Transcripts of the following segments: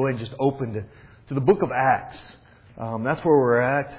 ahead and just open to the book of Acts. That's where we're at.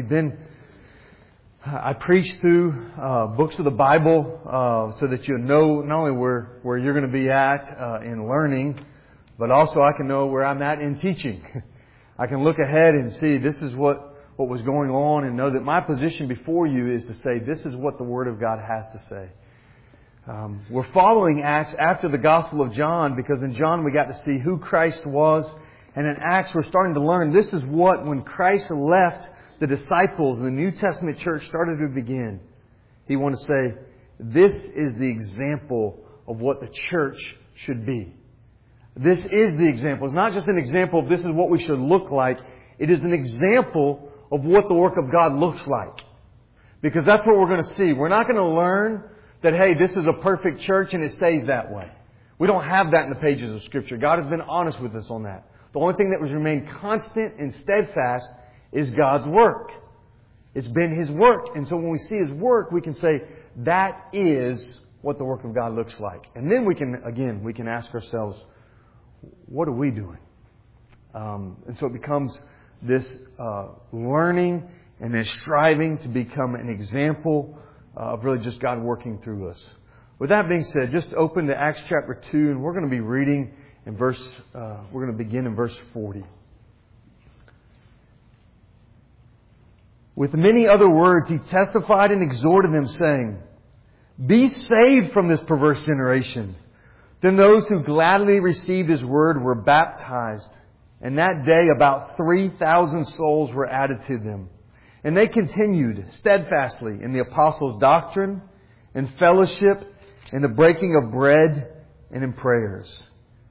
I preach through books of the Bible so that you know not only where you're going to be at in learning, but also I can know where I'm at in teaching. I can look ahead and see this is what was going on and know that my position before you is to say this is what the Word of God has to say. We're following Acts after the Gospel of John because in John we got to see who Christ was. And in Acts we're starting to learn this is what, when Christ left the disciples, the New Testament church started to begin. He wanted to say, this is the example of what the church should be. This is the example. It's not just an example of this is what we should look like. It is an example of what the work of God looks like. Because that's what we're going to see. We're not going to learn that, hey, this is a perfect church and it stays that way. We don't have that in the pages of Scripture. God has been honest with us on that. The only thing that has remained constant and steadfast is God's work. It's been His work. And so when we see His work, we can say, that is what the work of God looks like. And then we can ask ourselves, what are we doing? And so it becomes this learning and this striving to become an example of really just God working through us. With that being said, just open to Acts chapter 2, and we're going to be reading in we're going to begin in verse 40. With many other words, He testified and exhorted them, saying, be saved from this perverse generation. Then those who gladly received His word were baptized. And that day about 3,000 souls were added to them. And they continued steadfastly in the apostles' doctrine and fellowship, in the breaking of bread and in prayers.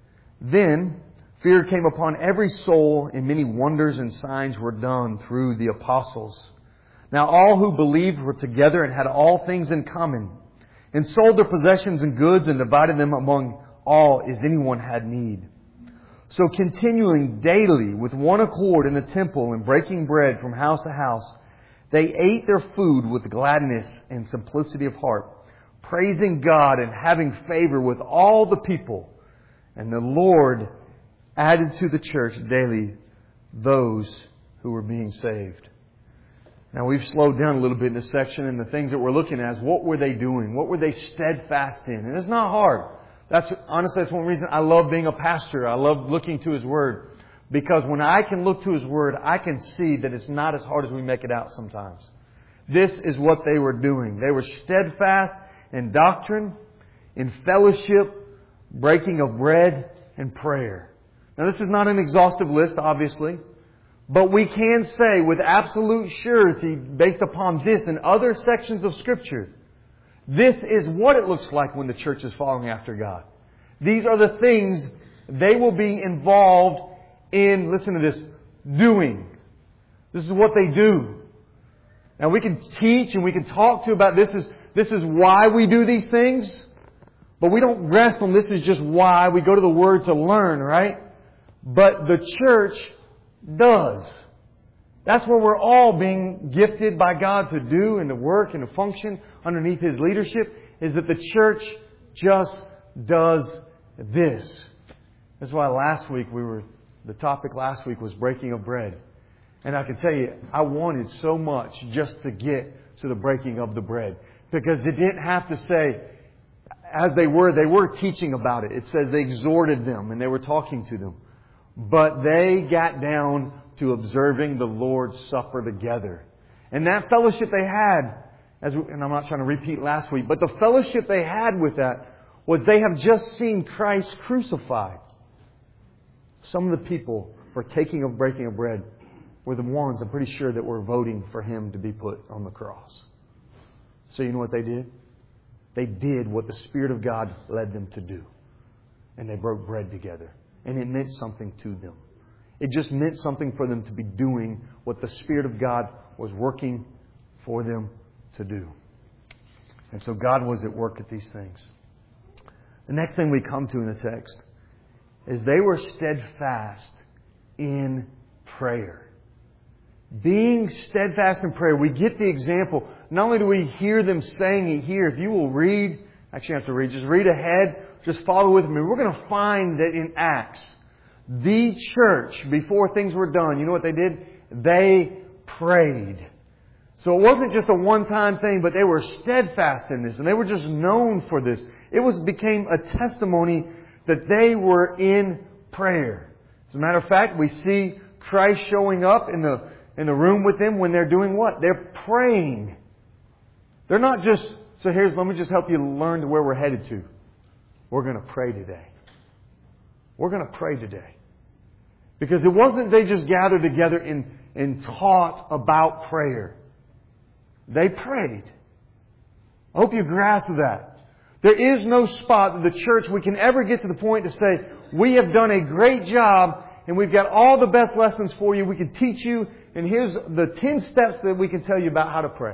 Then fear came upon every soul, and many wonders and signs were done through the apostles. Now all who believed were together and had all things in common, and sold their possessions and goods and divided them among all as anyone had need. So continuing daily with one accord in the temple and breaking bread from house to house, they ate their food with gladness and simplicity of heart, praising God and having favor with all the people. And the Lord added to the church daily those who were being saved. Now we've slowed down a little bit in this section, and the things that we're looking at is what were they doing? What were they steadfast in? And it's not hard. Honestly, that's one reason I love being a pastor. I love looking to His Word. Because when I can look to His Word, I can see that it's not as hard as we make it out sometimes. This is what they were doing. They were steadfast in doctrine, in fellowship, breaking of bread, and prayer. Now this is not an exhaustive list, obviously. But we can say with absolute surety, based upon this and other sections of Scripture, this is what it looks like when the church is following after God. These are the things they will be involved in, listen to this, doing. This is what they do. Now we can teach and we can talk to you about this is why we do these things. But we don't rest on this is just why. We go to the Word to learn, right? But the church does. That's where we're all being gifted by God to do and to work and to function underneath His leadership, is that the church just does this. That's why the topic last week was breaking of bread. And I can tell you, I wanted so much just to get to the breaking of the bread. Because it didn't have to say, as they were teaching about it. It says they exhorted them and they were talking to them. But they got down to observing the Lord's Supper together. And that fellowship they had, and I'm not trying to repeat last week, but the fellowship they had with that was they have just seen Christ crucified. Some of the people partaking of breaking of bread were the ones, I'm pretty sure, that were voting for Him to be put on the cross. So you know what they did? They did what the Spirit of God led them to do. And they broke bread together. And it meant something to them. It just meant something for them to be doing what the Spirit of God was working for them to do. And so God was at work at these things. The next thing we come to in the text is they were steadfast in prayer. Being steadfast in prayer. We get the example. Not only do we hear them saying it here, if you will read, actually you have to read, just read ahead, just follow with me. We're going to find that in Acts, The church, before things were done, you know what they did? They prayed. So it wasn't just a one-time thing, but they were steadfast in this, and they were just known for this. It became a testimony that they were in prayer. As a matter of fact, we see Christ showing up in the room with them when they're doing what? They're praying. They're not just, let me just help you learn to where we're headed to. We're going to pray today. We're going to pray today. Because it wasn't they just gathered together and taught about prayer. They prayed. I hope you grasp that. There is no spot in the church we can ever get to the point to say, we have done a great job and we've got all the best lessons for you. We can teach you, and here's the 10 steps that we can tell you about how to pray.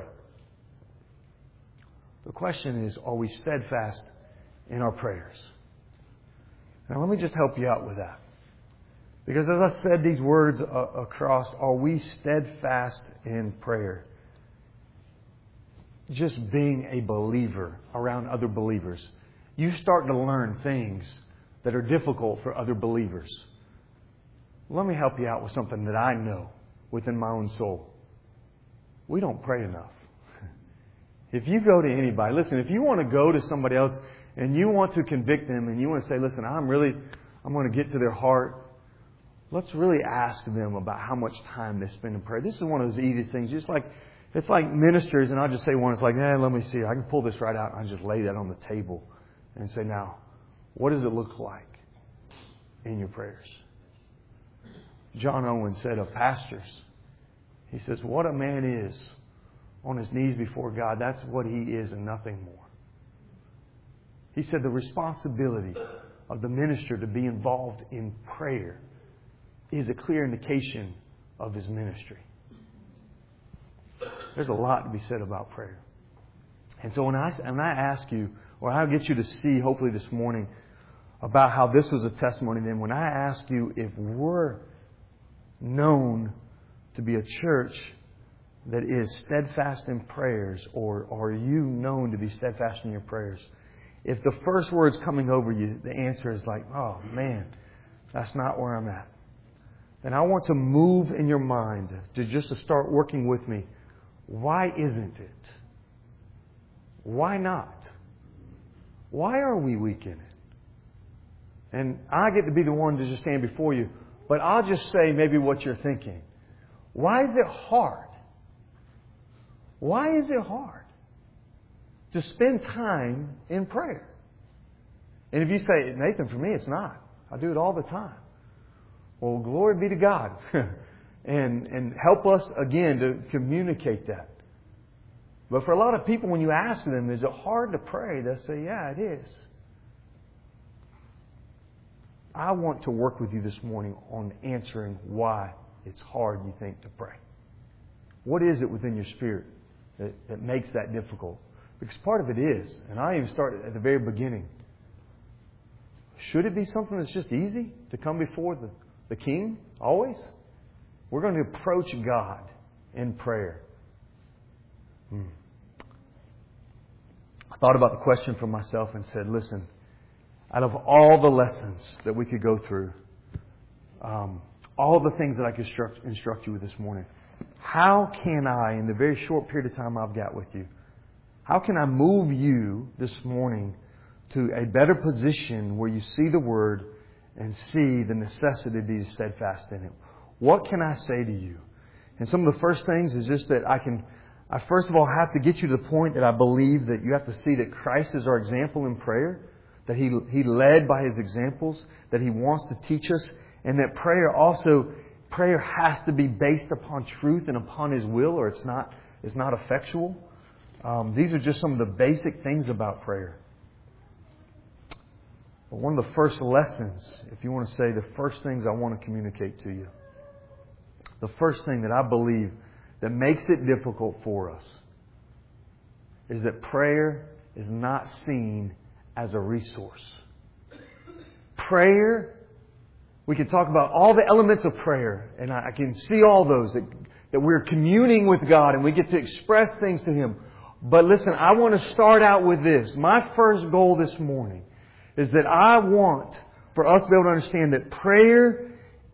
The question is, are we steadfast in our prayers? Now let me just help you out with that. Because as I said these words across, are we steadfast in prayer? Just being a believer around other believers, you start to learn things that are difficult for other believers. Let me help you out with something that I know within my own soul. We don't pray enough. If you go to anybody, listen, if you want to go to somebody else and you want to convict them and you want to say, listen, I'm going to get to their heart. Let's really ask them about how much time they spend in prayer. This is one of those easiest things. It's like ministers, and I'll just say one. It's like, let me see. I can pull this right out, and I just lay that on the table and say, now, what does it look like in your prayers? John Owen said of pastors, he says, what a man is on his knees before God, that's what he is and nothing more. He said the responsibility of the minister to be involved in prayer is a clear indication of his ministry. There's a lot to be said about prayer. And so when I ask you, or I'll get you to see, hopefully this morning, about how this was a testimony, then when I ask you if we're known to be a church that is steadfast in prayers, or are you known to be steadfast in your prayers? If the first word's coming over you, the answer is like, oh man, that's not where I'm at. Then I want to move in your mind to start working with me. Why isn't it? Why not? Why are we weak in it? And I get to be the one to just stand before you, but I'll just say maybe what you're thinking. Why is it hard? Why is it hard to spend time in prayer? And if you say, Nathan, for me it's not. I do it all the time. Well, glory be to God. and help us again to communicate that. But for a lot of people, when you ask them, is it hard to pray? They'll say, yeah, it is. I want to work with you this morning on answering why it's hard, you think, to pray. What is it within your spirit that makes that difficult? Because part of it is, and I even started at the very beginning, should it be something that's just easy to come before the King always? We're going to approach God in prayer. I thought about the question for myself and said, listen, out of all the lessons that we could go through, all the things that I could instruct you with this morning, how can I, in the very short period of time I've got with you, how can I move you this morning to a better position where you see the Word and see the necessity to be steadfast in it? What can I say to you? And some of the first things is just that I first of all have to get you to the point that I believe that you have to see that Christ is our example in prayer, that He led by His examples, that He wants to teach us, and that prayer has to be based upon truth and upon His will, or it's not effectual. These are just some of the basic things about prayer. But one of the first lessons, if you want to say the first things I want to communicate to you, the first thing that I believe that makes it difficult for us is that prayer is not seen as a resource. Prayer, we can talk about all the elements of prayer, and I can see all those, that we're communing with God and we get to express things to Him. But listen, I want to start out with this. My first goal this morning is that I want for us to be able to understand that prayer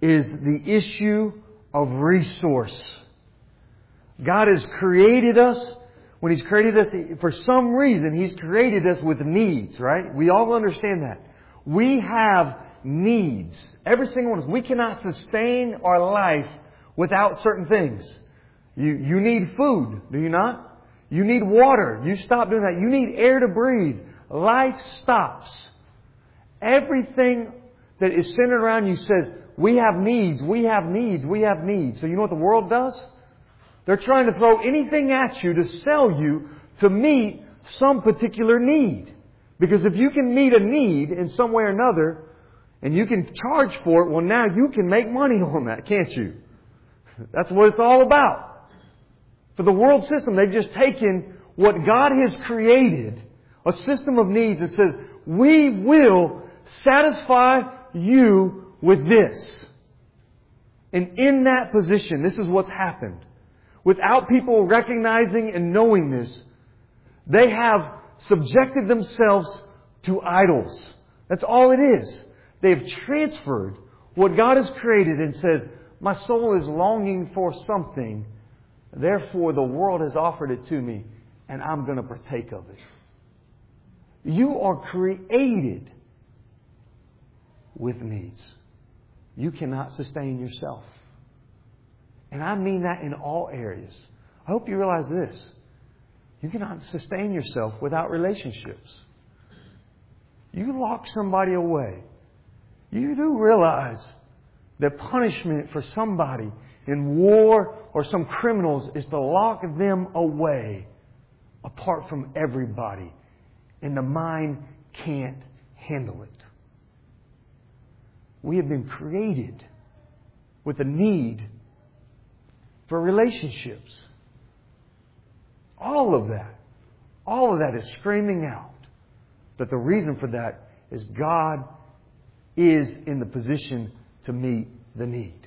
is the issue of resource. God has created us. When He's created us, for some reason, He's created us with needs, right? We all understand that. We have needs. Every single one of us. We cannot sustain our life without certain things. You need food, do you not? You need water. You stop doing that. You need air to breathe. Life stops. Everything that is centered around you says, we have needs, we have needs, we have needs. So you know what the world does? They're trying to throw anything at you to sell you to meet some particular need. Because if you can meet a need in some way or another, and you can charge for it, well, now you can make money on that, can't you? That's what it's all about. For the world system, they've just taken what God has created, a system of needs that says, we will satisfy you with this. And in that position, this is what's happened. Without people recognizing and knowing this, they have subjected themselves to idols. That's all it is. They've transferred what God has created and says, my soul is longing for something. Therefore, the world has offered it to me, and I'm going to partake of it. You are created with needs. You cannot sustain yourself. And I mean that in all areas. I hope you realize this. You cannot sustain yourself without relationships. You lock somebody away. You do realize that punishment for somebody in war or some criminals is to lock them away apart from everybody. And the mind can't handle it. We have been created with a need for relationships. All of that is screaming out that the reason for that is God is in the position to meet the need.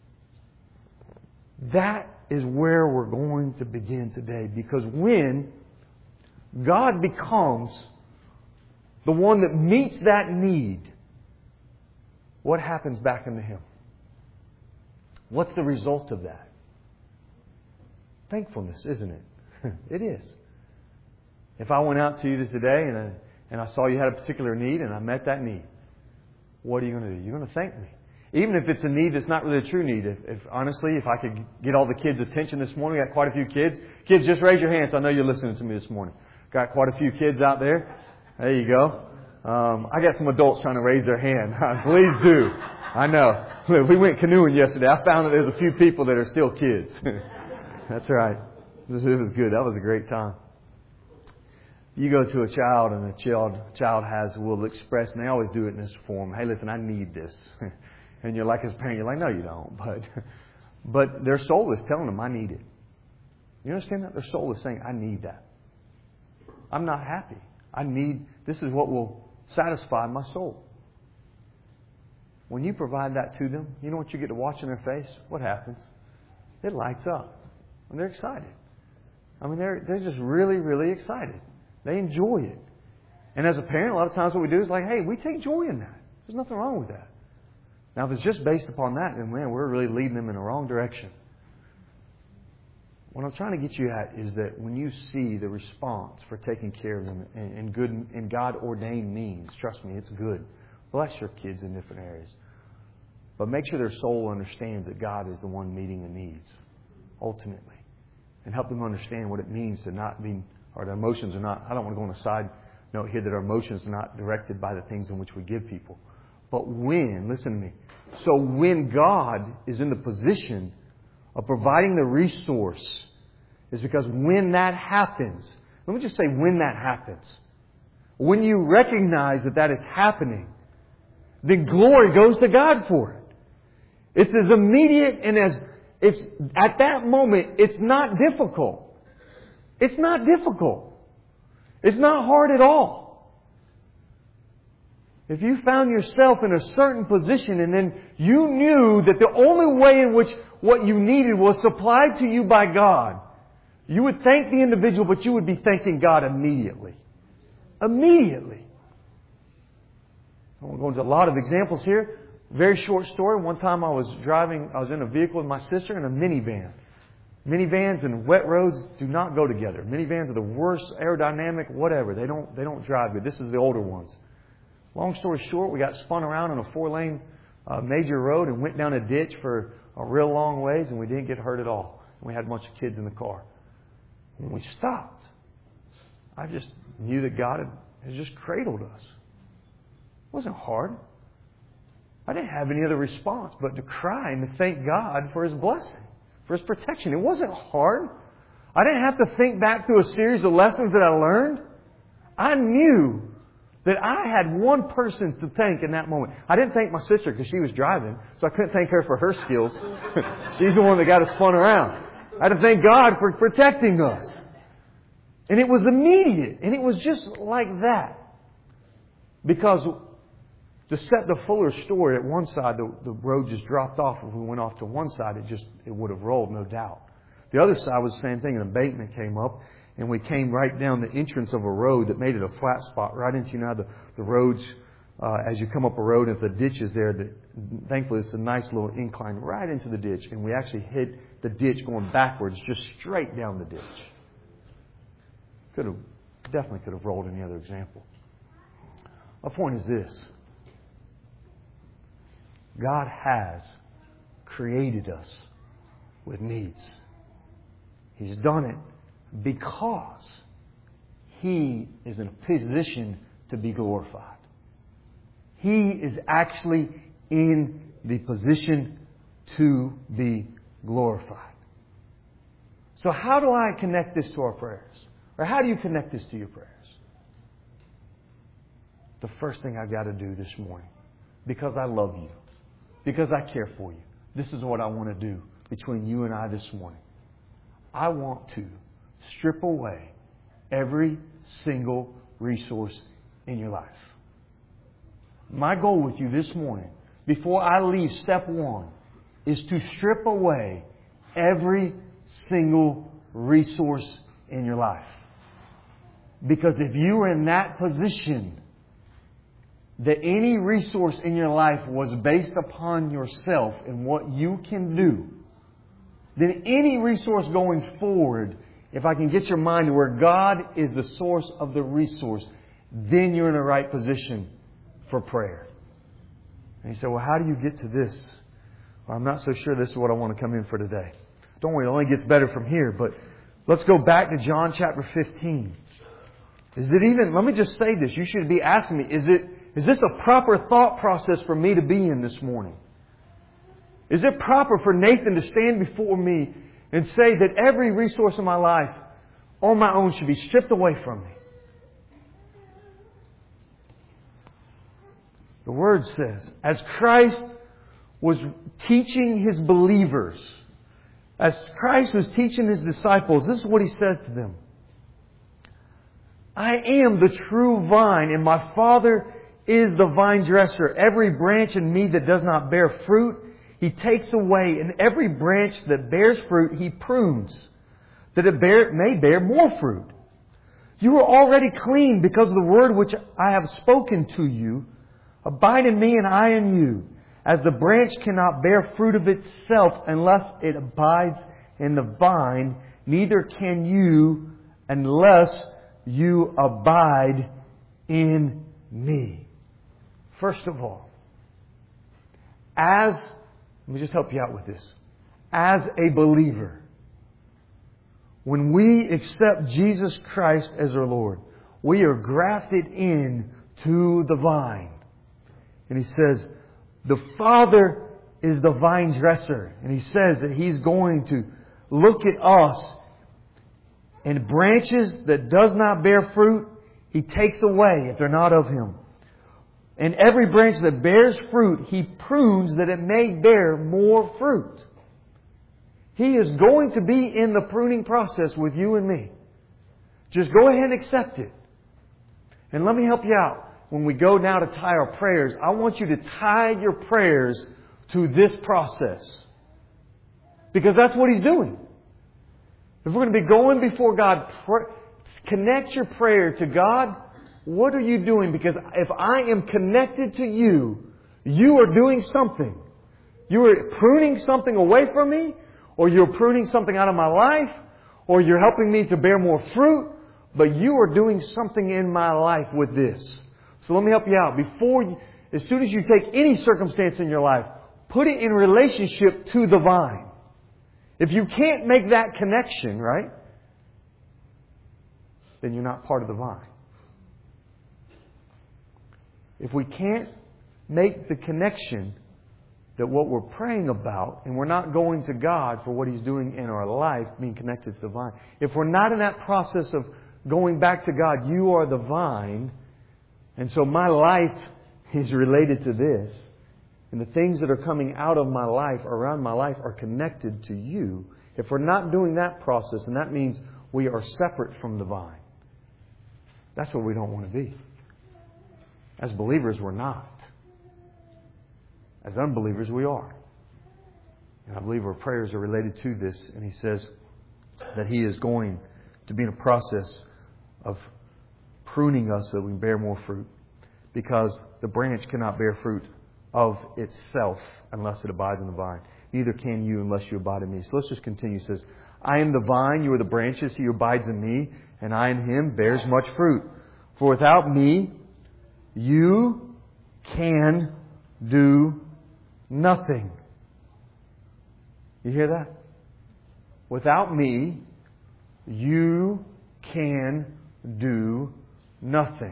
That is where we're going to begin today, because when God becomes the one that meets that need, what happens back into Him? What's the result of that? Thankfulness, isn't it? It is. If I went out to you today and I saw you had a particular need and I met that need, what are you going to do? You're going to thank me. Even if it's a need that's not really a true need. Honestly, if I could get all the kids' attention this morning, we got quite a few kids. Kids, just raise your hands. I know you're listening to me this morning. Got quite a few kids out there. There you go. I got some adults trying to raise their hand. Please do. I know. We went canoeing yesterday. I found that there's a few people that are still kids. That's right. It was good. That was a great time. You go to a child and a child will express, and they always do it in this form. Hey, listen, I need this. And you're like, as a parent, you're like, no, you don't. But their soul is telling them, I need it. You understand that? Their soul is saying, I need that. I'm not happy. This is what will satisfy my soul. When you provide that to them, you know what you get to watch in their face? What happens? It lights up. And they're excited. I mean, they're just really, really excited. They enjoy it. And as a parent, a lot of times what we do is like, hey, we take joy in that. There's nothing wrong with that. Now, if it's just based upon that, then man, we're really leading them in the wrong direction. What I'm trying to get you at is that when you see the response for taking care of them in good and God-ordained means, trust me, it's good. Bless your kids in different areas. But make sure their soul understands that God is the one meeting the needs, ultimately. And help them understand what it means to not be, or their emotions are not, I don't want to go on a side note here that our emotions are not directed by the things in which we give people. But listen to me, so when God is in the position of providing the resource, is because when that happens, let me just say when that happens, when you recognize that that is happening, then glory goes to God for it. It's as immediate and it's at that moment, it's not difficult. It's not difficult. It's not hard at all. If you found yourself in a certain position and then you knew that the only way in which what you needed was supplied to you by God, you would thank the individual, but you would be thanking God immediately. Immediately. I won't go into a lot of examples here, Very short story. One time I was in a vehicle with my sister in a minivan. Minivans and wet roads do not go together. Minivans are the worst aerodynamic, whatever. They don't drive good. This is the older ones. Long story short, we got spun around on a 4-lane major road and went down a ditch for a real long ways, and we didn't get hurt at all. And we had a bunch of kids in the car. When we stopped, I just knew that God had just cradled us. It wasn't hard. I didn't have any other response but to cry and to thank God for His blessing, for His protection. It wasn't hard. I didn't have to think back through a series of lessons that I learned. I knew that I had one person to thank in that moment. I didn't thank my sister because she was driving, so I couldn't thank her for her skills. She's the one that got us spun around. I had to thank God for protecting us. And it was immediate. And it was just like that. Because to set the fuller story, at one side, the road just dropped off. If we went off to one side, it would have rolled, no doubt. The other side was the same thing. An embankment came up, and we came right down the entrance of a road that made it a flat spot right into, the roads, as you come up a road, and if the ditch is there, thankfully it's a nice little incline right into the ditch. And we actually hit the ditch going backwards, just straight down the ditch. Definitely could have rolled any other example. My point is this. God has created us with needs. He's done it because He is in a position to be glorified. He is actually in the position to be glorified. So how do I connect this to our prayers? Or how do you connect this to your prayers? The first thing I've got to do this morning, because I love you, because I care for you, this is what I want to do between you and I this morning. I want to strip away every single resource in your life. My goal with you this morning, before I leave step 1, is to strip away every single resource in your life. Because if you are in that position, that any resource in your life was based upon yourself and what you can do, then any resource going forward, if I can get your mind to where God is the source of the resource, then you're in the right position for prayer. And you say, well, how do you get to this? Well, I'm not so sure this is what I want to come in for today. Don't worry, it only gets better from here. But let's go back to John chapter 15. Let me just say this. You should be asking me, is this a proper thought process for me to be in this morning? Is it proper for Nathan to stand before me and say that every resource in my life on my own should be stripped away from me? The Word says, as Christ was teaching His believers, as Christ was teaching His disciples, this is what He says to them. I am the true vine, and my Father is the vine dresser. Every branch in me that does not bear fruit, He takes away. And every branch that bears fruit, He prunes, that it may bear more fruit. You are already clean because of the word which I have spoken to you. Abide in me and I in you. As the branch cannot bear fruit of itself unless it abides in the vine, neither can you unless you abide in me. First of all, let me just help you out with this. As a believer, when we accept Jesus Christ as our Lord, we are grafted in to the vine. And He says, the Father is the vine dresser. And He says that He's going to look at us, and branches that does not bear fruit, He takes away if they're not of Him. And every branch that bears fruit, He prunes that it may bear more fruit. He is going to be in the pruning process with you and me. Just go ahead and accept it. And let me help you out. When we go now to tie our prayers, I want you to tie your prayers to this process. Because that's what He's doing. If we're going to be going before God, connect your prayer to God. What are you doing? Because if I am connected to you, You are doing something. You are pruning something away from me, or you're pruning something out of my life, or you're helping me to bear more fruit, but you are doing something in my life with this. So let me help you out. As soon as you take any circumstance in your life, put it in relationship to the vine. If you can't make that connection, right, then you're not part of the vine. If we can't make the connection that what we're praying about, and we're not going to God for what He's doing in our life, being connected to the vine. If we're not in that process of going back to God, you are the vine, and so my life is related to this, and the things that are coming out of my life, around my life, are connected to you. If we're not doing that process, and that means we are separate from the vine. That's what we don't want to be. As believers, we're not. As unbelievers, we are. And I believe our prayers are related to this. And He says that He is going to be in a process of pruning us so that we can bear more fruit. Because the branch cannot bear fruit of itself unless it abides in the vine. Neither can you unless you abide in me. So let's just continue. It says, I am the vine, you are the branches. He who abides in me, and I in him, bears much fruit. For without me, you can do nothing. You hear that? Without me, you can do nothing.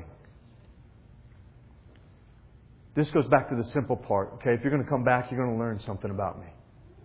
This goes back to the simple part. Okay, if you're going to come back, you're going to learn something about me.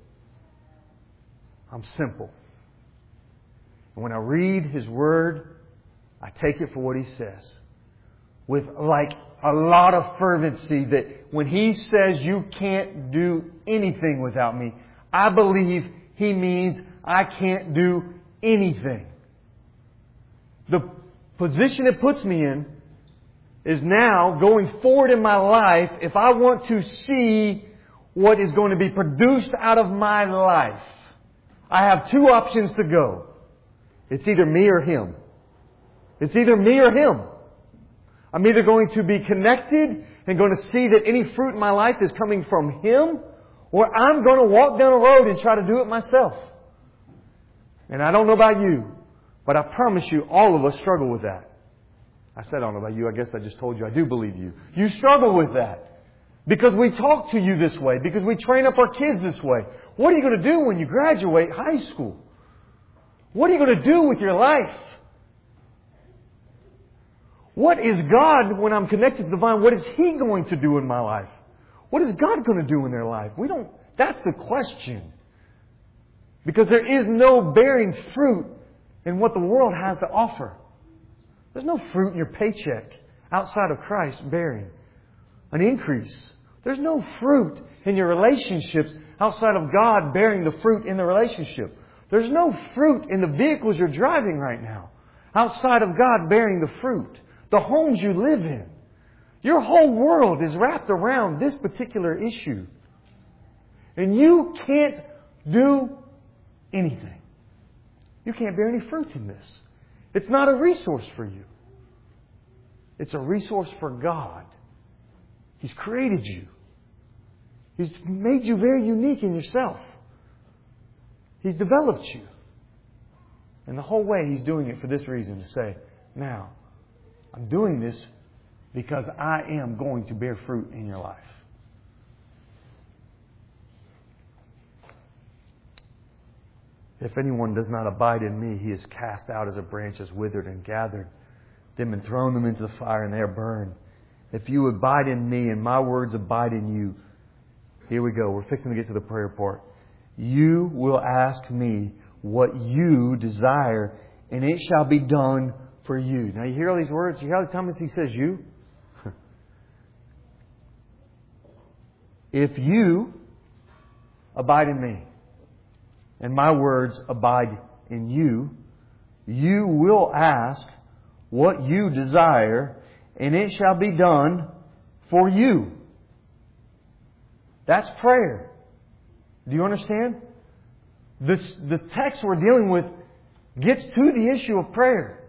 I'm simple. And when I read His Word, I take it for what He says. With like a lot of fervency, that when He says you can't do anything without me, I believe He means I can't do anything. The position it puts me in is now going forward in my life, if I want to see what is going to be produced out of my life, I have two options to go. It's either me or Him. It's either me or Him. I'm either going to be connected and going to see that any fruit in my life is coming from Him, or I'm going to walk down a road and try to do it myself. And I don't know about you, but I promise you, all of us struggle with that. I said I don't know about you. I guess I just told you I do believe you. You struggle with that. Because we talk to you this way. Because we train up our kids this way. What are you going to do when you graduate high school? What are you going to do with your life? What is God, when I'm connected to the vine, what is He going to do in my life? What is God going to do in their life? That's the question. Because there is no bearing fruit in what the world has to offer. There's no fruit in your paycheck outside of Christ bearing an increase. There's no fruit in your relationships outside of God bearing the fruit in the relationship. There's no fruit in the vehicles you're driving right now outside of God bearing the fruit. The homes you live in. Your whole world is wrapped around this particular issue. And you can't do anything. You can't bear any fruit in this. It's not a resource for you. It's a resource for God. He's created you. He's made you very unique in yourself. He's developed you. And the whole way He's doing it for this reason, to say, now, I'm doing this because I am going to bear fruit in your life. If anyone does not abide in me, he is cast out as a branch, is withered and gathered them and thrown them into the fire, and they are burned. If you abide in me and my words abide in you, here we go. We're fixing to get to the prayer part. You will ask me what you desire, and it shall be done for you. Now you hear all these words? You hear all the times He says you? If you abide in me, and my words abide in you, you will ask what you desire, and it shall be done for you. That's prayer. Do you understand? The text we're dealing with gets to the issue of prayer.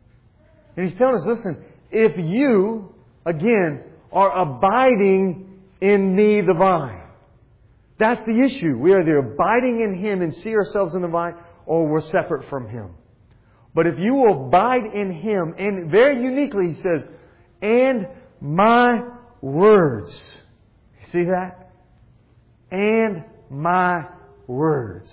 And He's telling us, listen, if you, again, are abiding in me, the vine. That's the issue. We are either abiding in Him and see ourselves in the vine, or we're separate from Him. But if you will abide in Him, and very uniquely He says, and my words. You see that? And my words.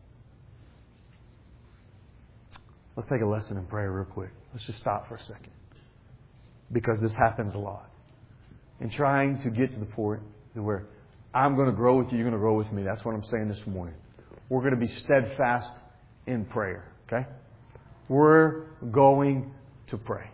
Let's take a lesson in prayer real quick. Let's just stop for a second. Because this happens a lot. In trying to get to the point where I'm going to grow with you, you're going to grow with me. That's what I'm saying this morning. We're going to be steadfast in prayer. Okay? We're going to pray.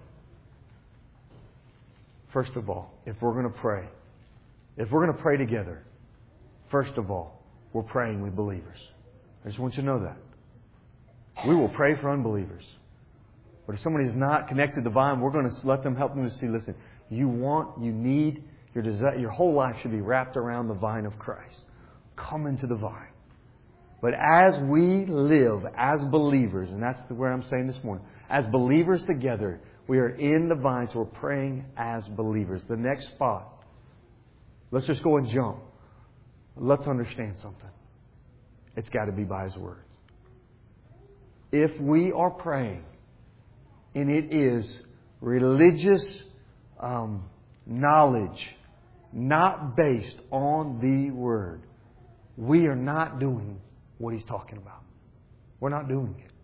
First of all, if we're going to pray together, first of all, we're praying with believers. I just want you to know that. We will pray for unbelievers. But if somebody is not connected to the vine, we're going to let them help them to see, listen, you need, your desire, your whole life should be wrapped around the vine of Christ. Come into the vine. But as we live as believers, and that's where I'm saying this morning, as believers together, we are in the vine, so we're praying as believers. The next spot, let's just go and jump. Let's understand something. It's got to be by His words. If we are praying, and it is religious knowledge, not based on the Word, we are not doing what He's talking about. We're not doing it.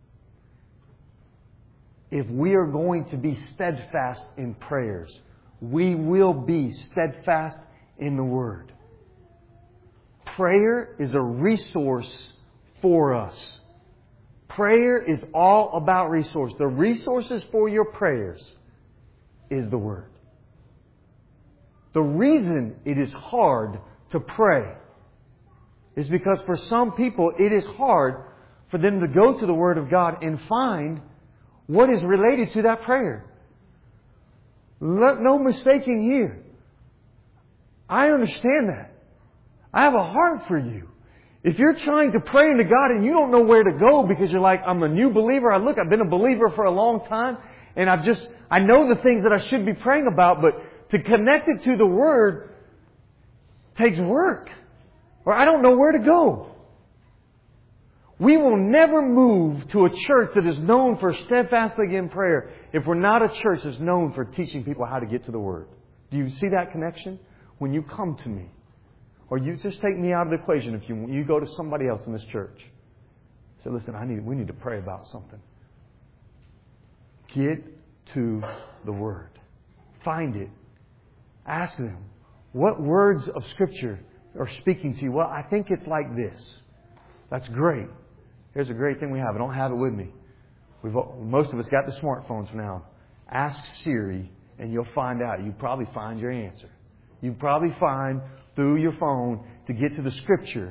If we are going to be steadfast in prayers, we will be steadfast in the Word. Prayer is a resource for us. Prayer is all about resource. The resources for your prayers is the Word. The reason it is hard to pray is because for some people it is hard for them to go to the Word of God and find what is related to that prayer. Let no mistaking here. I understand that. I have a heart for you. If you're trying to pray into God and you don't know where to go because you're like, I'm a new believer. I've been a believer for a long time and I know the things that I should be praying about, but to connect it to the Word takes work. Or I don't know where to go. We will never move to a church that is known for steadfastly in prayer if we're not a church that's known for teaching people how to get to the Word. Do you see that connection? When you come to me, or you just take me out of the equation if you go to somebody else in this church. Say, listen, we need to pray about something. Get to the Word. Find it. Ask them, what words of Scripture are speaking to you? Well, I think it's like this. That's great. Here's a great thing we have. I don't have it with me. Most of us got the smartphones now. Ask Siri and you'll find out. You probably find your answer. You probably find through your phone to get to the Scripture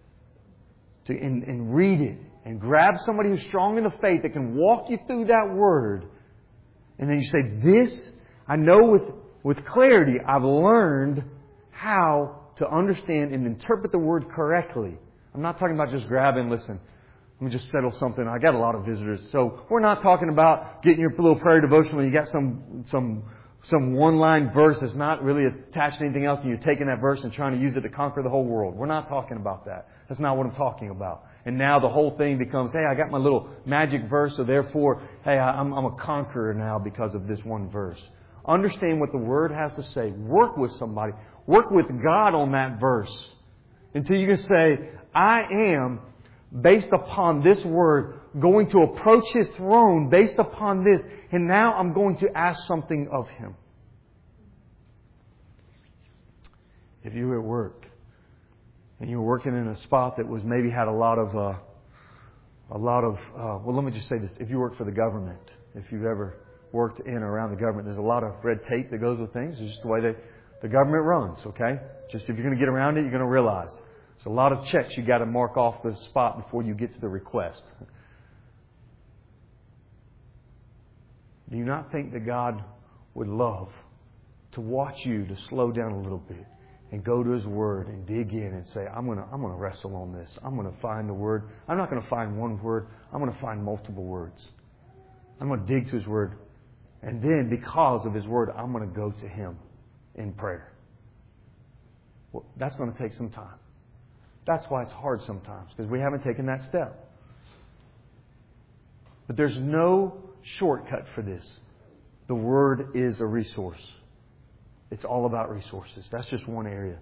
and read it and grab somebody who's strong in the faith that can walk you through that Word. And then you say, this, I know with clarity, I've learned how to understand and interpret the Word correctly. I'm not talking about just grabbing, listen, let me just settle something. I got a lot of visitors. So we're not talking about getting your little prayer devotional and you got some one-line verse that's not really attached to anything else and you're taking that verse and trying to use it to conquer the whole world. We're not talking about that. That's not what I'm talking about. And now the whole thing becomes, hey, I got my little magic verse, so therefore, hey, I'm a conqueror now because of this one verse. Understand what the Word has to say. Work with somebody. Work with God on that verse until you can say, I am, based upon this Word, going to approach His throne based upon this, and now I'm going to ask something of Him. If you were at work and you were working in a spot that was maybe had a lot of, well, let me just say this. If you work for the government, if you've ever worked in or around the government, there's a lot of red tape that goes with things. It's just the way the government runs, okay? Just if you're going to get around it, you're going to realize there's a lot of checks you got to mark off the spot before you get to the request. Do you not think that God would love to watch you to slow down a little bit and go to His Word and dig in and say, I'm going to wrestle on this. I'm going to find the Word. I'm not going to find one word. I'm going to find multiple words. I'm going to dig to His Word. And then, because of His Word, I'm going to go to Him in prayer. Well, that's going to take some time. That's why it's hard sometimes, because we haven't taken that step. But there's no shortcut for this. The Word is a resource. It's all about resources. That's just one area.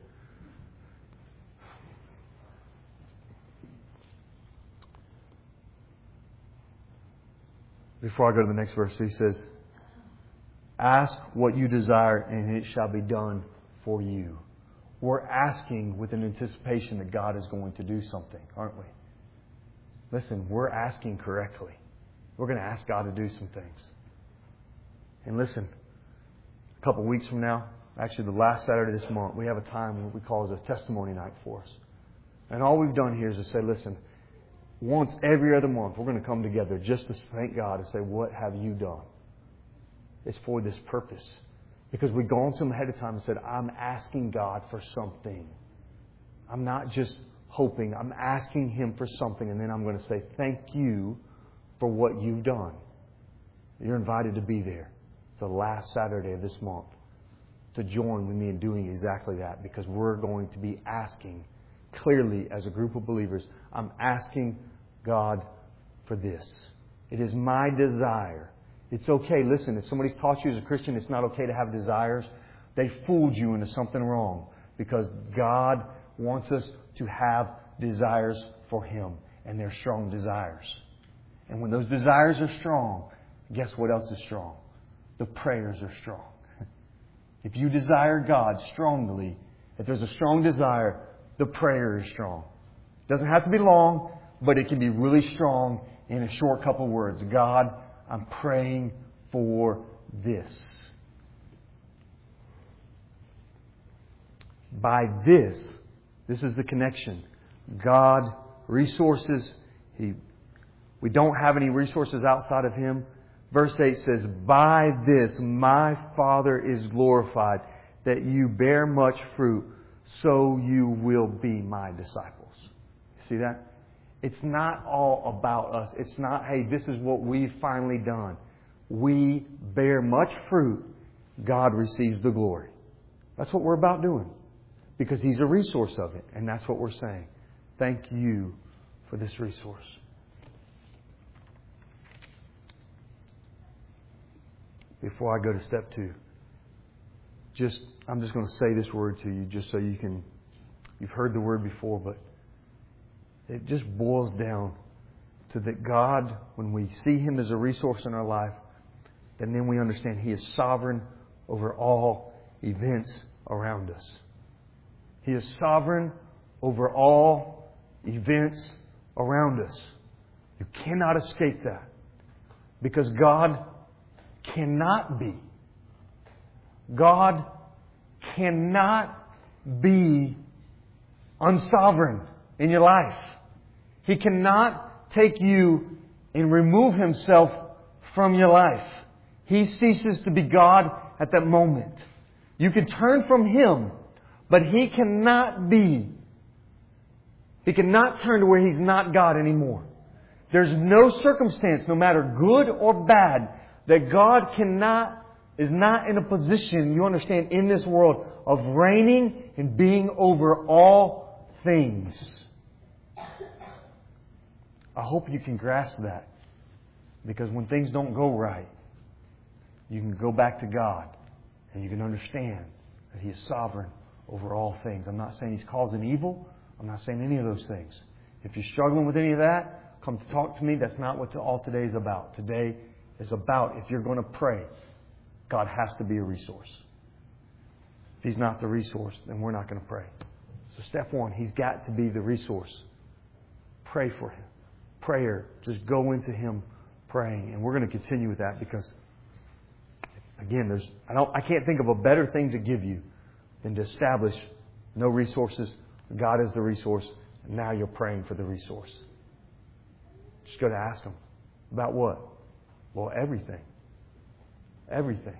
Before I go to the next verse, he says, ask what you desire and it shall be done for you. We're asking with an anticipation that God is going to do something, aren't we? Listen, we're asking correctly. We're going to ask God to do some things. And listen, a couple of weeks from now, actually the last Saturday this month, we have a time what we call as a testimony night for us. And all we've done here is to say, listen, once every other month, we're going to come together just to thank God and say, what have you done? It's for this purpose. Because we've gone to Him ahead of time and said, I'm asking God for something. I'm not just hoping. I'm asking Him for something. And then I'm going to say, thank you for what you've done. You're invited to be there. It's the last Saturday of this month to join with me in doing exactly that. Because we're going to be asking clearly as a group of believers, I'm asking God for this. It is my desire. It's okay. Listen, if somebody's taught you as a Christian it's not okay to have desires, they fooled you into something wrong. Because God wants us to have desires for Him. And they're strong desires. And when those desires are strong, guess what else is strong? The prayers are strong. If you desire God strongly, if there's a strong desire, the prayer is strong. It doesn't have to be long, but it can be really strong in a short couple words. God, I'm praying for this. By this is the connection. God, resources. We don't have any resources outside of Him. Verse 8 says, by this my Father is glorified, that you bear much fruit, so you will be my disciples. See that? It's not all about us. It's not, hey, this is what we've finally done. We bear much fruit. God receives the glory. That's what we're about doing. Because He's a resource of it. And that's what we're saying. Thank you for this resource. Before I go to step 2, I'm just going to say this word to you just so you've heard the word before, but it just boils down to that God, when we see Him as a resource in our life, and then we understand He is sovereign over all events around us. He is sovereign over all events around us. You cannot escape that. Because God cannot be. God cannot be unsovereign in your life. He cannot take you and remove Himself from your life. He ceases to be God at that moment. You can turn from Him, but He cannot be. He cannot turn to where He's not God anymore. There's no circumstance, no matter good or bad, that God is not in a position, you understand, in this world of reigning and being over all things. I hope you can grasp that. Because when things don't go right, you can go back to God and you can understand that He is sovereign over all things. I'm not saying He's causing evil. I'm not saying any of those things. If you're struggling with any of that, come to talk to me. That's not what all today is about. Today is about, if you're going to pray, God has to be a resource. If He's not the resource, then we're not going to pray. So step 1, He's got to be the resource. Pray for Him. Prayer. Just go into Him praying. And we're going to continue with that because, again, I can't think of a better thing to give you than to establish no resources. God is the resource. And now you're praying for the resource. Just go to ask Him. About what? Well, everything. Everything.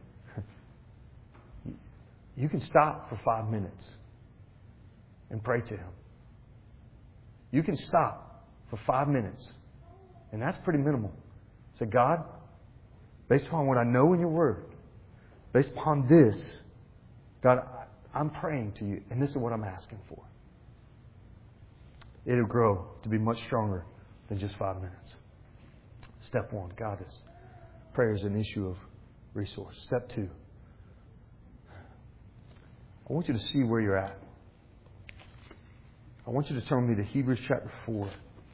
You can stop for 5 minutes and pray to Him. You can stop for 5 minutes. And that's pretty minimal. Say, God, based upon what I know in Your Word, based upon this, God, I'm praying to you, and this is what I'm asking for. It'll grow to be much stronger than just 5 minutes. Step 1, God, this prayer is an issue of resource. Step 2, I want you to see where you're at. I want you to turn with me to Hebrews chapter 4.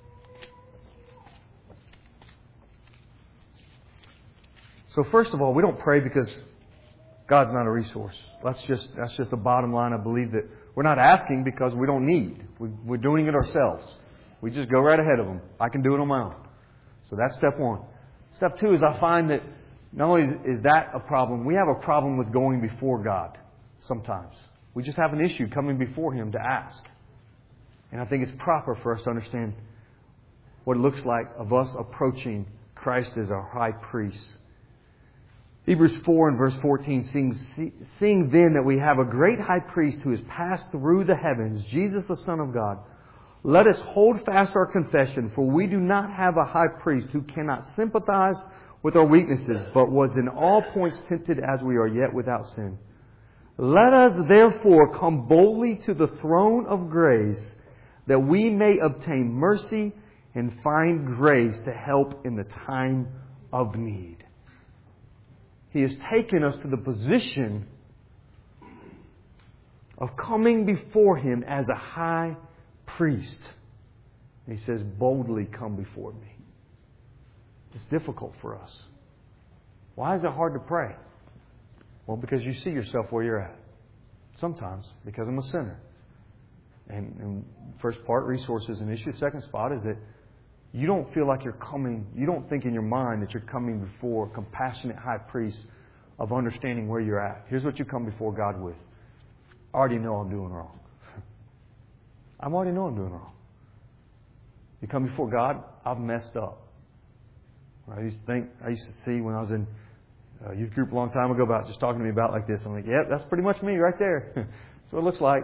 So first of all, we don't pray because God's not a resource. That's just the bottom line. I believe that we're not asking because we don't need. We're doing it ourselves. We just go right ahead of Him. I can do it on my own. So that's step 1. Step 2 is I find that not only is that a problem, we have a problem with going before God sometimes. We just have an issue coming before Him to ask. And I think it's proper for us to understand what it looks like of us approaching Christ as our high priest. Hebrews 4 and verse 14, seeing then that we have a great high priest who has passed through the heavens, Jesus the Son of God, let us hold fast our confession, for we do not have a high priest who cannot sympathize with our weaknesses, but was in all points tempted as we are, yet without sin. Let us therefore come boldly to the throne of grace, that we may obtain mercy and find grace to help in the time of need. He has taken us to the position of coming before Him as a high priest. And He says, boldly come before me. It's difficult for us. Why is it hard to pray? Well, because you see yourself where you're at. Sometimes because I'm a sinner. And first part, resource is an issue. Second spot is that you don't feel like you're coming, you don't think in your mind that you're coming before a compassionate high priest of understanding where you're at. Here's what you come before God with. I already know I'm doing wrong. I already know I'm doing wrong. You come before God, I've messed up. I used to see when I was in youth group a long time ago about just talking to me about like this. I'm like, yep, that's pretty much me right there. That's what it looks like.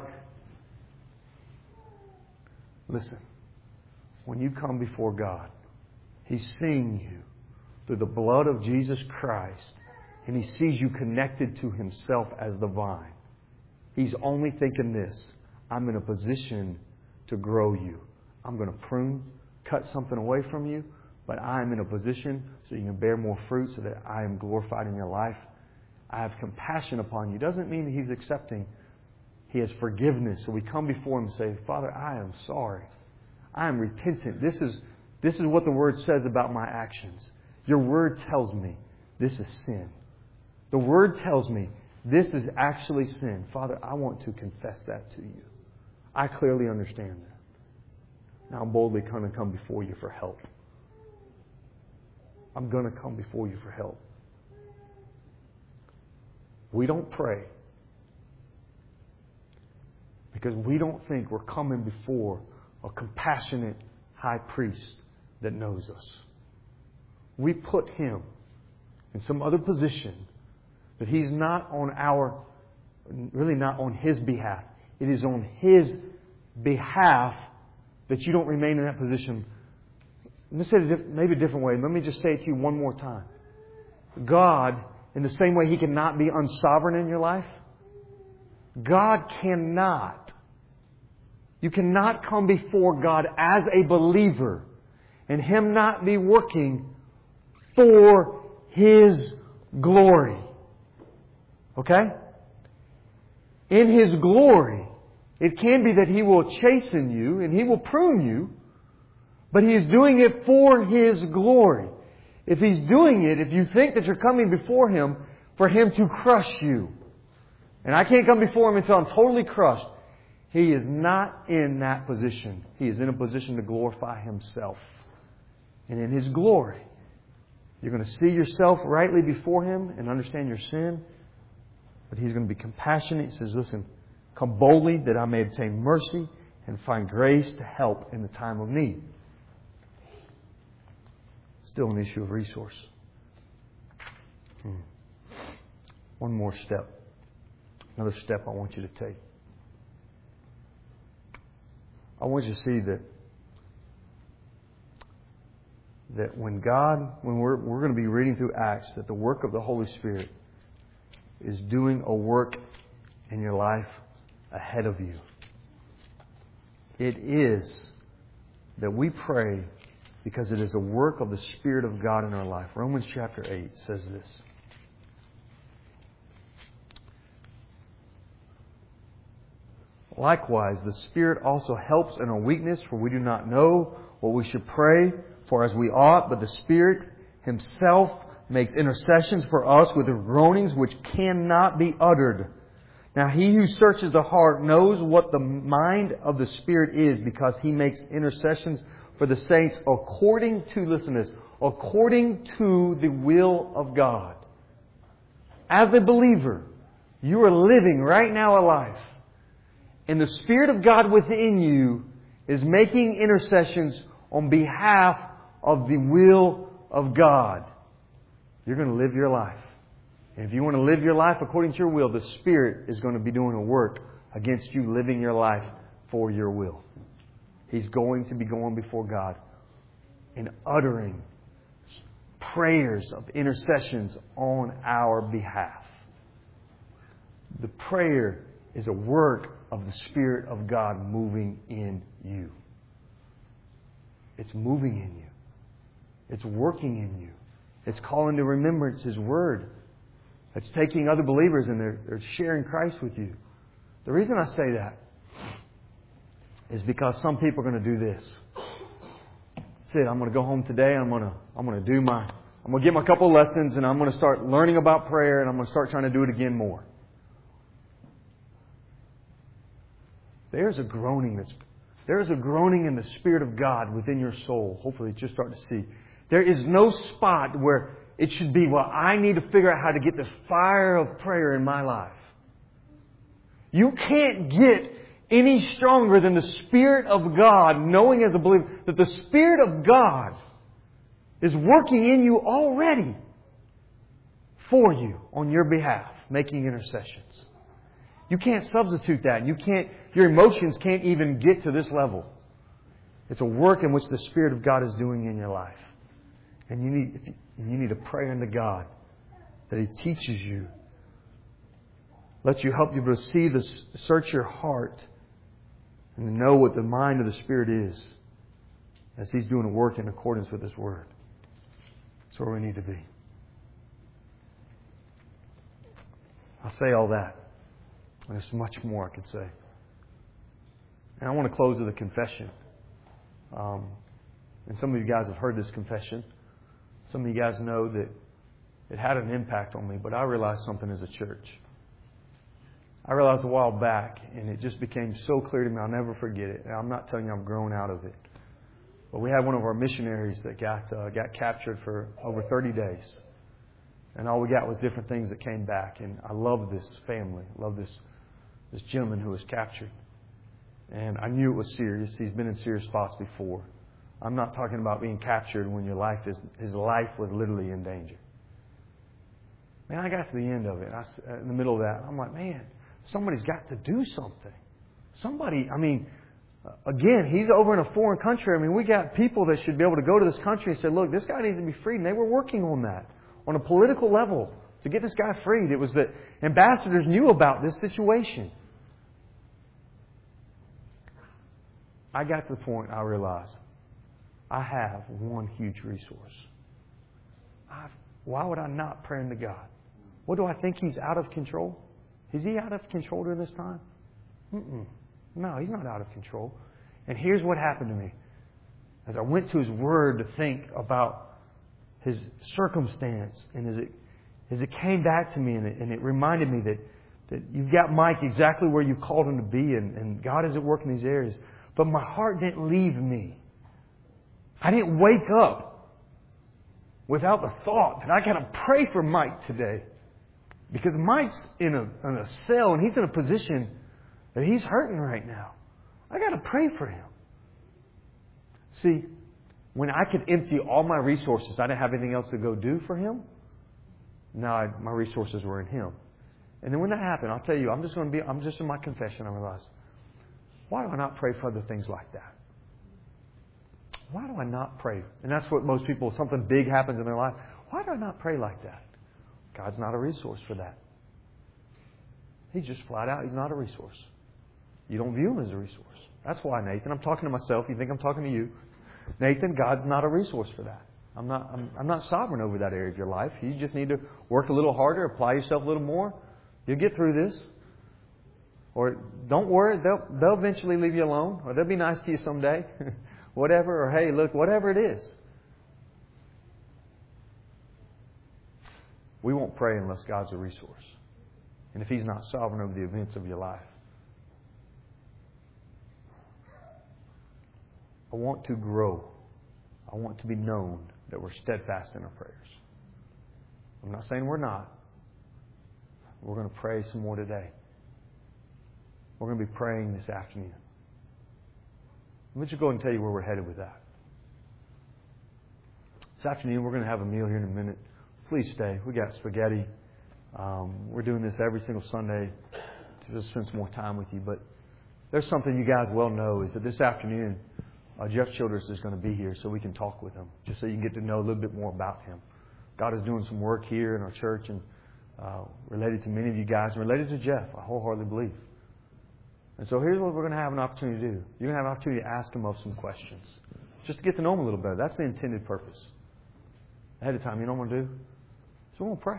Listen, when you come before God, He's seeing you through the blood of Jesus Christ, and He sees you connected to Himself as the vine. He's only thinking this: I'm in a position to grow you. I'm going to prune, cut something away from you, but I am in a position so you can bear more fruit so that I am glorified in your life. I have compassion upon you. Doesn't mean He's accepting. He has forgiveness. So we come before Him and say, Father, I am sorry. I am repentant. This is what the Word says about my actions. Your Word tells me this is sin. The Word tells me this is actually sin. Father, I want to confess that to you. I clearly understand that. Now I'm boldly going to come before you for help. I'm going to come before you for help. We don't pray because we don't think we're coming before a compassionate high priest that knows us. We put Him in some other position that He's not on really not on His behalf. It is on His behalf that you don't remain in that position. Let me say it maybe a different way. Let me just say it to you one more time. God, in the same way He cannot be unsovereign in your life, God cannot. You cannot come before God as a believer and Him not be working for His glory. Okay? In His glory, it can be that He will chasten you and He will prune you, but He is doing it for His glory. If He's doing it, if you think that you're coming before Him for Him to crush you, and I can't come before Him until I'm totally crushed, He is not in that position. He is in a position to glorify Himself. And in His glory, you're going to see yourself rightly before Him and understand your sin. But He's going to be compassionate. He says, listen, come boldly that I may obtain mercy and find grace to help in the time of need. Still an issue of resource. One more step. Another step I want you to take. I want you to see that when we're going to be reading through Acts, that the work of the Holy Spirit is doing a work in your life ahead of you. It is that we pray because it is a work of the Spirit of God in our life. Romans chapter 8 says this. Likewise, the Spirit also helps in our weakness, for we do not know what we should pray for as we ought, but the Spirit Himself makes intercessions for us with groanings which cannot be uttered. Now He who searches the heart knows what the mind of the Spirit is, because He makes intercessions for the saints according to, listen to this, according to the will of God. As a believer, you are living right now a life, and the Spirit of God within you is making intercessions on behalf of the will of God. You're going to live your life. And if you want to live your life according to your will, the Spirit is going to be doing a work against you living your life for your will. He's going to be going before God and uttering prayers of intercessions on our behalf. The prayer is a work of the Spirit of God moving in you. It's moving in you. It's working in you. It's calling to remembrance His Word. It's taking other believers and they're sharing Christ with you. The reason I say that is because some people are going to do this. That's it. I'm going to go home today and I'm going to get my couple lessons and I'm going to start learning about prayer and I'm going to start trying to do it again more. There's a groaning in the Spirit of God within your soul. Hopefully it's just starting to see. There is no spot where it should be, well, I need to figure out how to get the fire of prayer in my life. You can't get any stronger than the Spirit of God, knowing as a believer that the Spirit of God is working in you already for you on your behalf, making intercessions. You can't substitute that. Your emotions can't even get to this level. It's a work in which the Spirit of God is doing in your life. And you need to pray unto God that He teaches you, lets you help you to see this, search your heart, and to know what the mind of the Spirit is as He's doing a work in accordance with His Word. That's where we need to be. I say all that. And there's much more I could say. And I want to close with a confession. And some of you guys have heard this confession. Some of you guys know that it had an impact on me, but I realized something as a church. I realized a while back, and it just became so clear to me, I'll never forget it. And I'm not telling you I've grown out of it. But we had one of our missionaries that got captured for over 30 days. And all we got was different things that came back. And I love this family. I love this gentleman who was captured. And I knew it was serious. He's been in serious spots before. I'm not talking about being captured when his life was literally in danger. Man, I got to the end of it. In the middle of that, I'm like, man, somebody's got to do something. Again, he's over in a foreign country. We got people that should be able to go to this country and say, look, this guy needs to be freed. And they were working on that on a political level to get this guy freed. It was that ambassadors knew about this situation. I got to the point I realized I have one huge resource. Why would I not pray unto God? What do I think He's out of control? Is He out of control during this time? No, He's not out of control. And here's what happened to me. As I went to His Word to think about His circumstance, and as it came back to me, and it reminded me that you've got Mike exactly where you called him to be, and God is at work in these areas. But my heart didn't leave me. I didn't wake up without the thought that I got to pray for Mike today. Because Mike's in a cell and he's in a position that he's hurting right now. I got to pray for him. See, when I could empty all my resources, I didn't have anything else to go do for him. No, my resources were in Him. And then when that happened, I'll tell you, I'm just in my confession, I realized, why do I not pray for other things like that? Why do I not pray? And that's what most people, something big happens in their life. Why do I not pray like that? God's not a resource for that. He's just flat out, He's not a resource. You don't view Him as a resource. That's why, Nathan, I'm talking to myself. You think I'm talking to you. Nathan, God's not a resource for that. I'm not sovereign over that area of your life. You just need to work a little harder, apply yourself a little more. You'll get through this. Or don't worry, they'll eventually leave you alone. Or they'll be nice to you someday. Whatever. Or hey, look, whatever it is. We won't pray unless God's a resource. And if He's not sovereign over the events of your life. I want to grow. I want to be known that we're steadfast in our prayers. I'm not saying we're not. We're going to pray some more today. We're going to be praying this afternoon. Let me just go ahead and tell you where we're headed with that. This afternoon, we're going to have a meal here in a minute. Please stay. We got spaghetti. We're doing this every single Sunday to just spend some more time with you. But there's something you guys well know is that this afternoon, Jeff Childress is going to be here so we can talk with him, just so you can get to know a little bit more about him. God is doing some work here in our church and related to many of you guys and related to Jeff, I wholeheartedly believe. And so here's what we're going to have an opportunity to do. You're going to have an opportunity to ask him of some questions, just to get to know him a little better. That's the intended purpose. Ahead of time, you know what I'm going to do? So we're going to pray.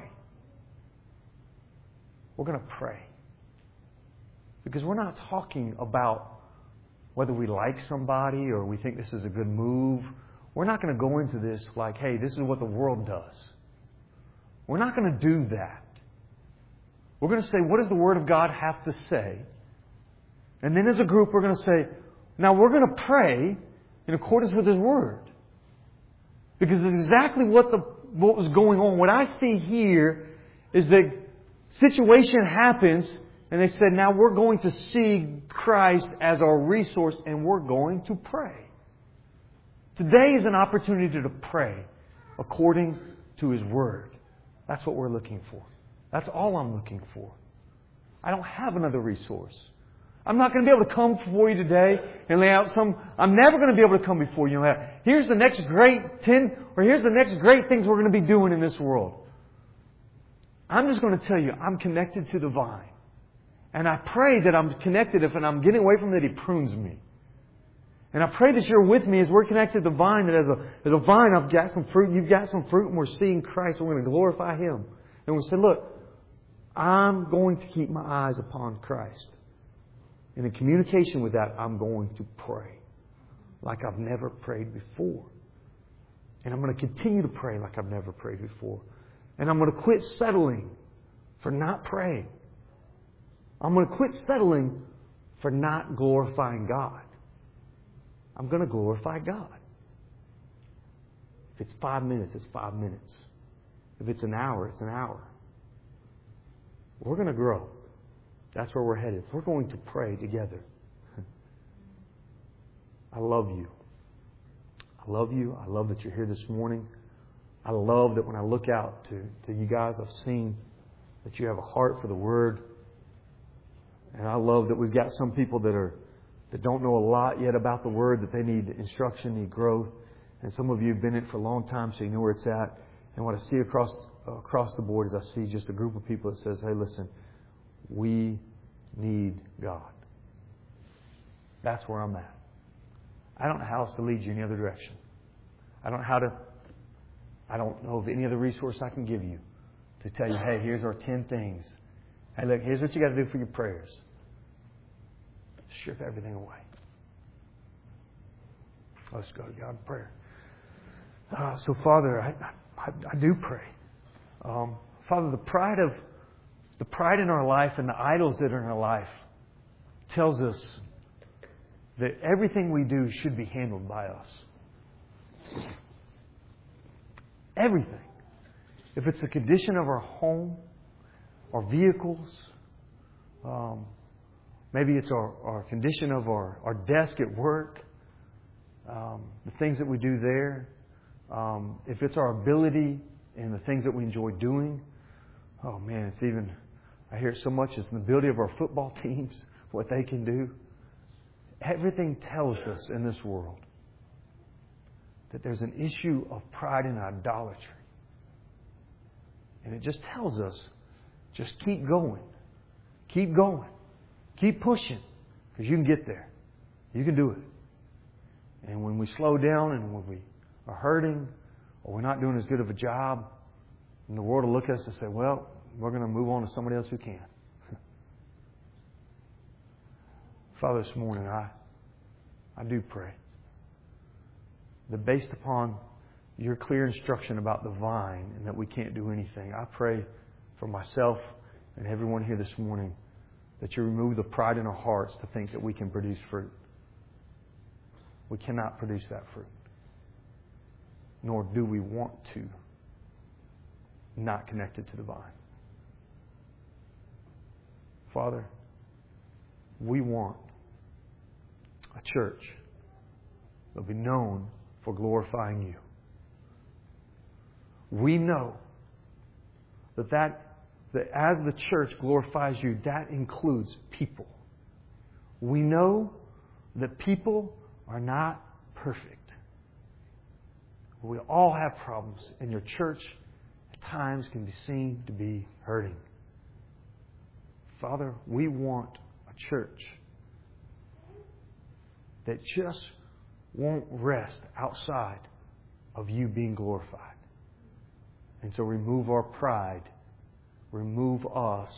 We're going to pray. Because we're not talking about whether we like somebody or we think this is a good move. We're not going to go into this like, hey, this is what the world does. We're not going to do that. We're going to say, what does the Word of God have to say? And then as a group, we're going to say, now we're going to pray in accordance with His Word. Because it's exactly what was going on. What I see here is that situation happens and they said, now we're going to see Christ as our resource and we're going to pray. Today is an opportunity to pray according to His Word. That's what we're looking for. That's all I'm looking for. I don't have another resource. I'm not going to be able to come before you today and lay out I'm never going to be able to come before you and lay out, here's the next great 10, or here's the next great things we're going to be doing in this world. I'm just going to tell you, I'm connected to the vine. And I pray that I'm connected. If I'm getting away from it, He prunes me. And I pray that you're with me as we're connected to the vine. That as a vine, I've got some fruit, you've got some fruit, and we're seeing Christ. We're going to glorify Him. And we say, look, I'm going to keep my eyes upon Christ. And in communication with that, I'm going to pray like I've never prayed before. And I'm going to continue to pray like I've never prayed before. And I'm going to quit settling for not praying. I'm going to quit settling for not glorifying God. I'm going to glorify God. If it's 5 minutes, it's 5 minutes. If it's an hour, it's an hour. We're going to grow. That's where we're headed. We're going to pray together. I love you. I love you. I love that you're here this morning. I love that when I look out to you guys, I've seen that you have a heart for the Word. And I love that we've got some people that don't know a lot yet about the Word, that they need instruction, need growth. And some of you have been in it for a long time, so you know where it's at. And what I see across the board is I see just a group of people that says, hey, listen, we need God. That's where I'm at. I don't know how else to lead you in any other direction. I don't know of any other resource I can give you to tell you, hey, here's our 10 things. Hey, look, here's what you got to do for your prayers. Strip everything away. Let's go to God in prayer. So, Father, I do pray. Father, the pride in our life and the idols that are in our life tells us that everything we do should be handled by us. Everything. If it's the condition of our home, our vehicles, maybe it's our condition of our desk at work, the things that we do there, if it's our ability and the things that we enjoy doing. Oh man, it's even, I hear it so much, it's the ability of our football teams, what they can do. Everything tells us in this world that there's an issue of pride and idolatry. And it just tells us, just keep going. Keep going. Keep pushing. Because you can get there. You can do it. And when we slow down and when we are hurting or we're not doing as good of a job, and the world will look at us and say, well, we're going to move on to somebody else who can. Father, this morning I do pray that based upon your clear instruction about the vine and that we can't do anything, I pray for myself and everyone here this morning that you remove the pride in our hearts to think that we can produce fruit. We cannot produce that fruit. Nor do we want to not connected to the vine. Father, we want a church that will be known for glorifying you. We know that as the church glorifies you, that includes people. We know that people are not perfect. We all have problems, and your church at times can be seen to be hurting. Father, we want a church that just won't rest outside of you being glorified. And so remove our pride. Remove us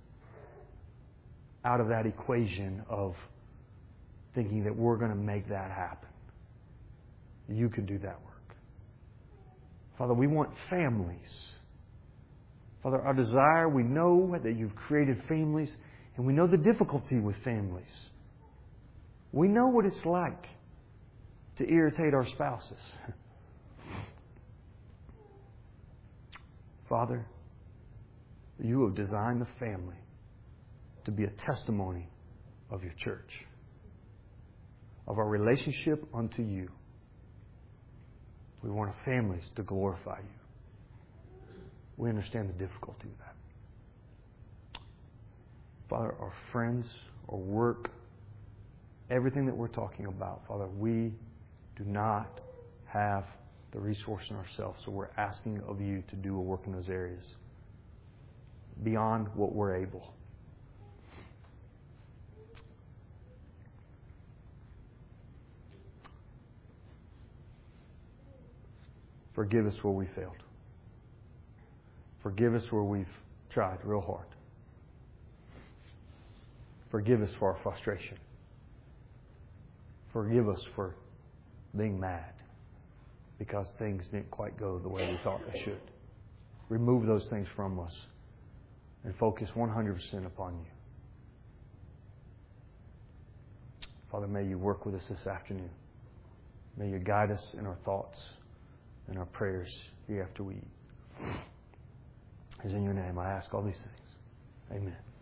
out of that equation of thinking that we're going to make that happen. You can do that work. Father, we want families. Father, our desire, we know that you've created families, and we know the difficulty with families. We know what it's like to irritate our spouses. Father, you have designed the family to be a testimony of your church, of our relationship unto you. We want our families to glorify you. We understand the difficulty of that. Father, our friends, our work, everything that we're talking about, Father, we do not have the resource in ourselves, so we're asking of you to do a work in those areas beyond what we're able. Forgive us where we failed. Forgive us where we've tried real hard. Forgive us for our frustration. Forgive us for being mad because things didn't quite go the way we thought they should. Remove those things from us and focus 100% upon you. Father, may you work with us this afternoon. May you guide us in our thoughts and our prayers here after we eat. It's in your name I ask all these things. Amen.